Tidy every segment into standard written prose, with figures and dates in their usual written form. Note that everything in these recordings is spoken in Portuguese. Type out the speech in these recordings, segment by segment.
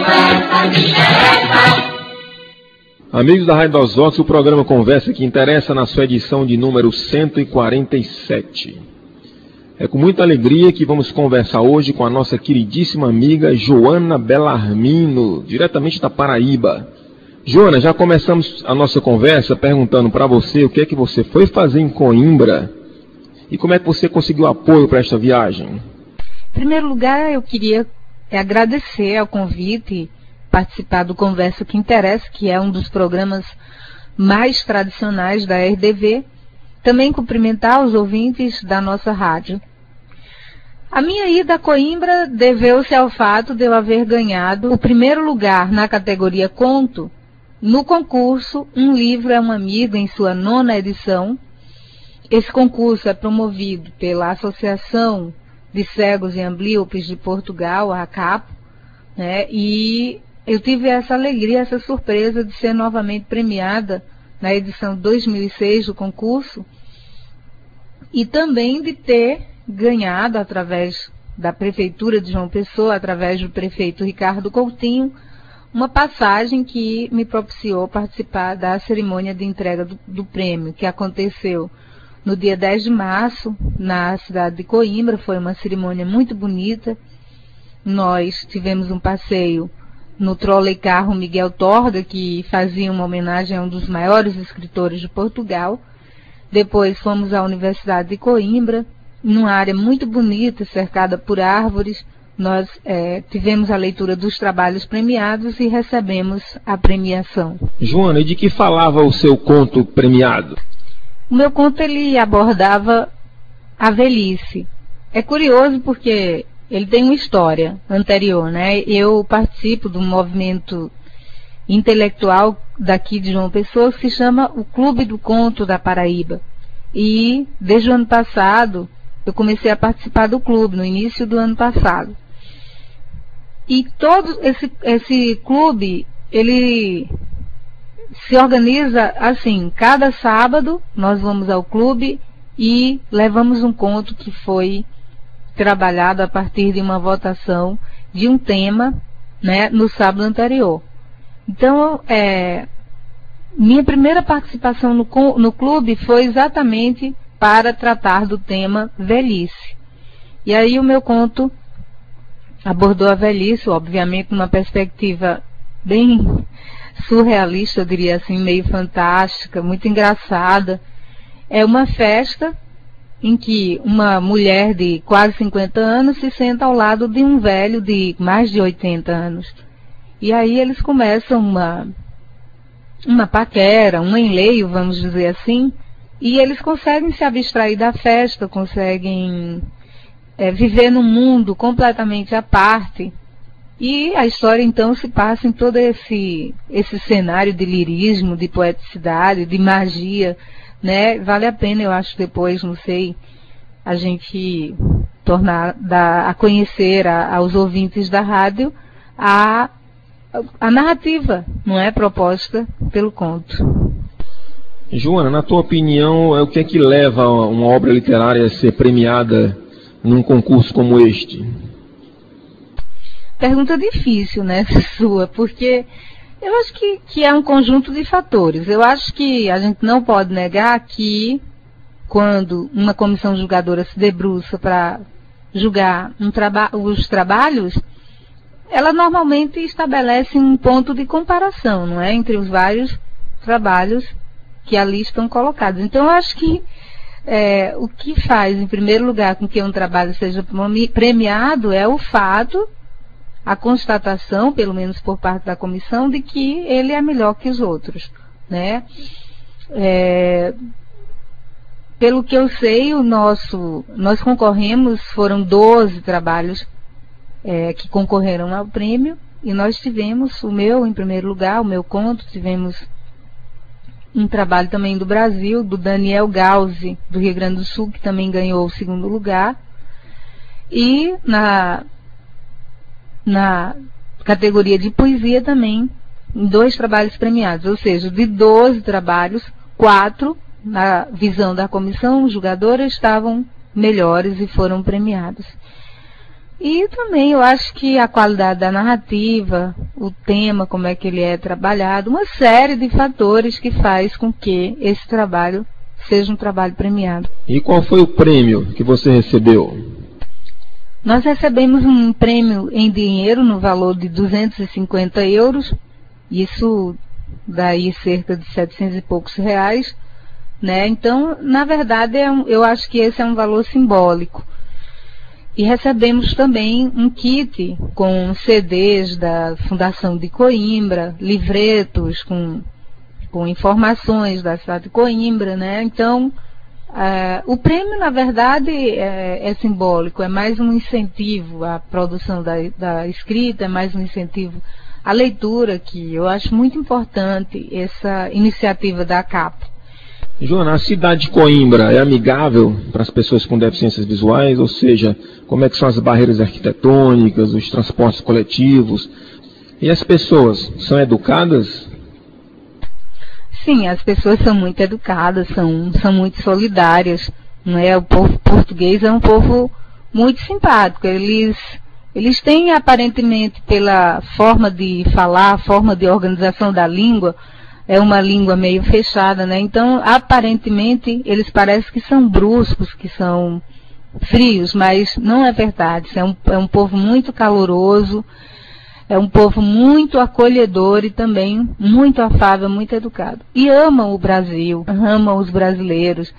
Amigos da Rádio dos Vox, o programa Conversa que Interessa na sua edição de número 147. É com muita alegria que vamos conversar hoje com a nossa queridíssima amiga Joana Bellarmino, diretamente da Paraíba. Joana, já começamos a nossa conversa perguntando para você o que é que você foi fazer em Coimbra e como é que você conseguiu apoio para esta viagem. Em primeiro lugar, eu queria agradecer ao convite, participar do Conversa que Interessa, que é um dos programas mais tradicionais da RDV, também cumprimentar os ouvintes da nossa rádio. A minha ida a Coimbra deveu-se ao fato de eu haver ganhado o primeiro lugar na categoria Conto no concurso Um Livro é um Amigo, em sua 9ª edição. Esse concurso é promovido pela Associação de Cegos e Amblíopes de Portugal, a ACAPO, né? E eu tive essa alegria, essa surpresa de ser novamente premiada na edição 2006 do concurso e também de ter ganhado, através da Prefeitura de João Pessoa, através do prefeito Ricardo Coutinho, uma passagem que me propiciou participar da cerimônia de entrega do prêmio, que aconteceu no dia 10 de março, na cidade de Coimbra. Foi uma cerimônia muito bonita. Nós tivemos um passeio no trolley carro Miguel Torga, que fazia uma homenagem a um dos maiores escritores de Portugal. Depois fomos à Universidade de Coimbra, numa área muito bonita, cercada por árvores. Nós tivemos a leitura dos trabalhos premiados e recebemos a premiação. Joana, e de que falava o seu conto premiado? O meu conto, ele abordava a velhice. É curioso porque ele tem uma história anterior, né? Eu participo de um movimento intelectual daqui de João Pessoa que se chama o Clube do Conto da Paraíba. E desde o ano passado eu comecei a participar do clube, no início do ano passado. E todo esse clube, ele se organiza assim: cada sábado nós vamos ao clube e levamos um conto que foi trabalhado a partir de uma votação de um tema, né, no sábado anterior. Então, minha primeira participação no clube foi exatamente para tratar do tema velhice. E aí o meu conto abordou a velhice, obviamente numa perspectiva bem surrealista, eu diria assim, meio fantástica, muito engraçada. É uma festa em que uma mulher de quase 50 anos se senta ao lado de um velho de mais de 80 anos. E aí eles começam uma paquera, um enleio, vamos dizer assim, e eles conseguem se abstrair da festa, conseguem viver num mundo completamente à parte. E a história então se passa em todo esse cenário de lirismo, de poeticidade, de magia, né? Vale a pena, eu acho, depois, não sei, a gente dar a conhecer aos ouvintes da rádio a narrativa, não é, proposta pelo conto. Joana, na tua opinião, o que é que leva uma obra literária a ser premiada num concurso como este? Pergunta difícil, né, sua, porque eu acho que é um conjunto de fatores. Eu acho que a gente não pode negar que, quando uma comissão julgadora se debruça para julgar os trabalhos, ela normalmente estabelece um ponto de comparação, não é, entre os vários trabalhos que ali estão colocados. Então, eu acho que o que faz, em primeiro lugar, com que um trabalho seja premiado é o fato, a constatação, pelo menos por parte da comissão, de que ele é melhor que os outros, né? Pelo que eu sei, nós concorremos, foram 12 trabalhos que concorreram ao prêmio, e nós tivemos o meu, em primeiro lugar, o meu conto, tivemos um trabalho também do Brasil, do Daniel Gauzi, do Rio Grande do Sul, que também ganhou o segundo lugar, e na categoria de poesia também, 2 trabalhos premiados, ou seja, de 12 trabalhos, 4, na visão da comissão julgadora, estavam melhores e foram premiados. E também eu acho que a qualidade da narrativa, o tema, como é que ele é trabalhado, uma série de fatores que faz com que esse trabalho seja um trabalho premiado. E qual foi o prêmio que você recebeu? Nós recebemos um prêmio em dinheiro no valor de 250 euros, isso daí cerca de 700 e poucos reais, né? Então, na verdade, eu acho que esse é um valor simbólico. E recebemos também um kit com CDs da Fundação de Coimbra, livretos com informações da cidade de Coimbra, né? Então, o prêmio, na verdade, é simbólico, é mais um incentivo à produção da escrita, é mais um incentivo à leitura, que eu acho muito importante essa iniciativa da CAP. Joana, a cidade de Coimbra é amigável para as pessoas com deficiências visuais? Ou seja, como é que são as barreiras arquitetônicas, os transportes coletivos? E as pessoas são educadas? Sim, as pessoas são muito educadas, são muito solidárias, não é? O povo português é um povo muito simpático. Eles têm, aparentemente, pela forma de falar, a forma de organização da língua, é uma língua meio fechada, né? Então, aparentemente, eles parecem que são bruscos, que são frios, mas não é verdade. É um povo muito caloroso, é um povo muito acolhedor e também muito afável, muito educado. E amam o Brasil, amam os brasileiros.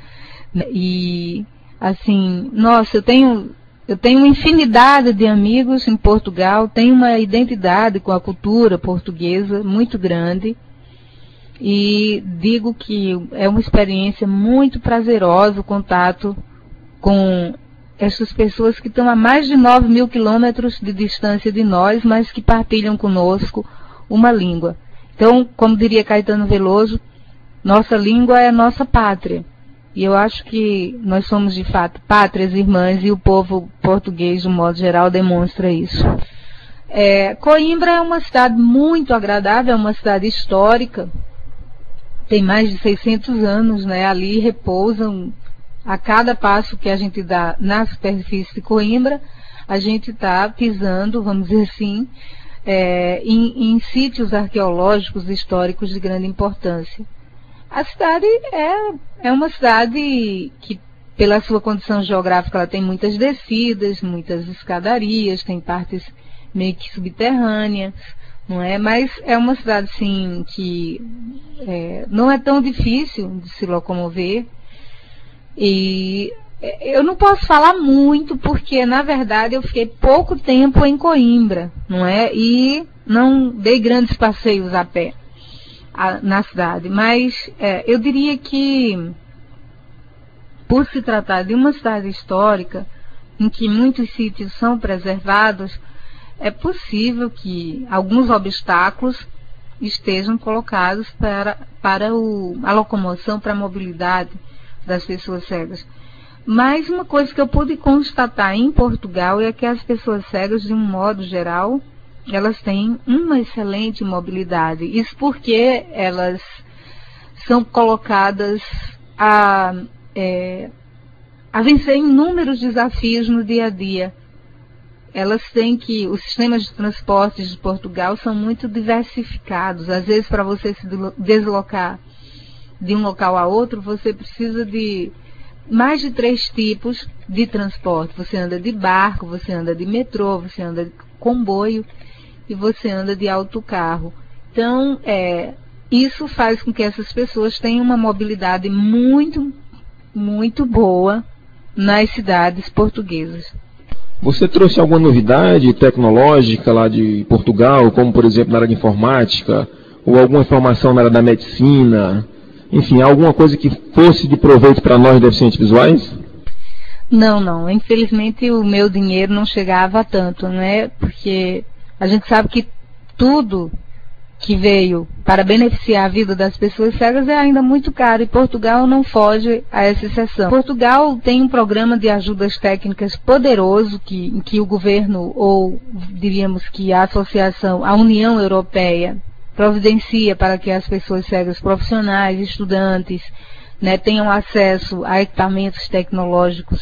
E, assim, nossa, eu tenho uma infinidade de amigos em Portugal, tenho uma identidade com a cultura portuguesa muito grande. E digo que é uma experiência muito prazerosa o contato com essas pessoas que estão a mais de 9.000 quilômetros de distância de nós, mas que partilham conosco uma língua. Então, como diria Caetano Veloso, nossa língua é nossa pátria. E eu acho que nós somos, de fato, pátrias irmãs, e o povo português, de um modo geral, demonstra isso. Coimbra é uma cidade muito agradável, é uma cidade histórica, tem mais de 600 anos, né? Ali repousam, a cada passo que a gente dá na superfície de Coimbra, a gente está pisando, vamos dizer assim, em sítios arqueológicos históricos de grande importância. A cidade é uma cidade que, pela sua condição geográfica, ela tem muitas descidas, muitas escadarias, tem partes meio que subterrâneas, não é? Mas é uma cidade, sim, que não é tão difícil de se locomover. E eu não posso falar muito, porque, na verdade, eu fiquei pouco tempo em Coimbra, não é? E não dei grandes passeios a pé na cidade. Mas eu diria que, por se tratar de uma cidade histórica, em que muitos sítios são preservados, é possível que alguns obstáculos estejam colocados para a locomoção, para a mobilidade das pessoas cegas. Mas uma coisa que eu pude constatar em Portugal é que as pessoas cegas, de um modo geral, elas têm uma excelente mobilidade. Isso porque elas são colocadas a vencer inúmeros desafios no dia a dia. Elas têm que, os sistemas de transportes de Portugal são muito diversificados. Às vezes, para você se deslocar de um local a outro, você precisa de mais de 3 tipos de transporte. Você anda de barco, você anda de metrô, você anda de comboio e você anda de autocarro. Então, isso faz com que essas pessoas tenham uma mobilidade muito, muito boa nas cidades portuguesas. Você trouxe alguma novidade tecnológica lá de Portugal, como, por exemplo, na área de informática, ou alguma informação na área da medicina? Enfim, alguma coisa que fosse de proveito para nós deficientes visuais? Não. Infelizmente, o meu dinheiro não chegava a tanto, né? Porque a gente sabe que tudo que veio para beneficiar a vida das pessoas cegas é ainda muito caro, e Portugal não foge a essa exceção. Portugal tem um programa de ajudas técnicas poderoso em que o governo, ou diríamos que a associação, a União Europeia, providencia para que as pessoas cegas profissionais, estudantes, né, tenham acesso a equipamentos tecnológicos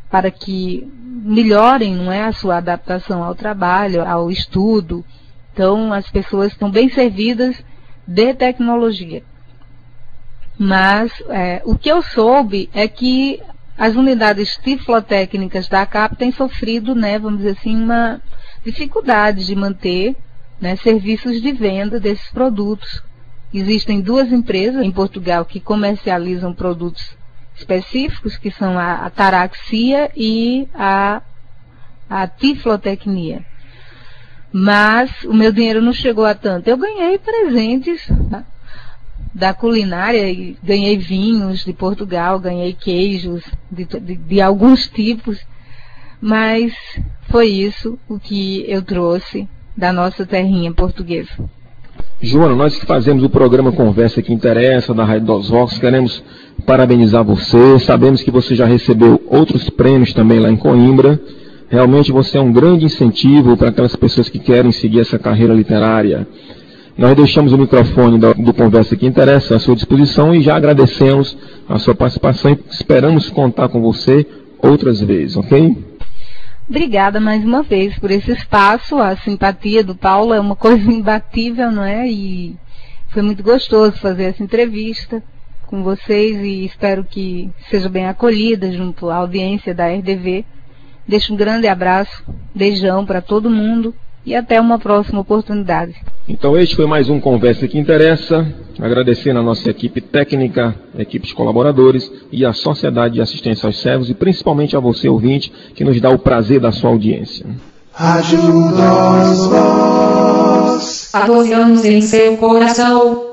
para que melhorem, não é, a sua adaptação ao trabalho, ao estudo. Então, as pessoas estão bem servidas de tecnologia. Mas o que eu soube é que as unidades tiflotécnicas da ACAP têm sofrido, né, vamos dizer assim, uma dificuldade de manter, né, serviços de venda desses produtos. Existem 2 empresas em Portugal que comercializam produtos específicos, que são a ataraxia e a tiflotecnia. Mas o meu dinheiro não chegou a tanto. Eu ganhei presentes da culinária, e ganhei vinhos de Portugal, ganhei queijos de alguns tipos, mas foi isso o que eu trouxe da nossa terrinha portuguesa. Joana, nós que fazemos o programa Conversa que Interessa, da Rádio dos Vox, queremos parabenizar você. Sabemos que você já recebeu outros prêmios também lá em Coimbra. Realmente você é um grande incentivo para aquelas pessoas que querem seguir essa carreira literária. Nós deixamos o microfone do Conversa que Interessa à sua disposição e já agradecemos a sua participação e esperamos contar com você outras vezes, ok? Obrigada mais uma vez por esse espaço. A simpatia do Paulo é uma coisa imbatível, não é? E foi muito gostoso fazer essa entrevista com vocês e espero que seja bem acolhida junto à audiência da RDV. Deixo um grande abraço, beijão para todo mundo e até uma próxima oportunidade. Então este foi mais um Conversa que Interessa, agradecendo a nossa equipe técnica, equipe de colaboradores e a Sociedade de Assistência aos Cegos e principalmente a você, ouvinte, que nos dá o prazer da sua audiência. Rádio dos Vox. Há 12 anos em seu coração.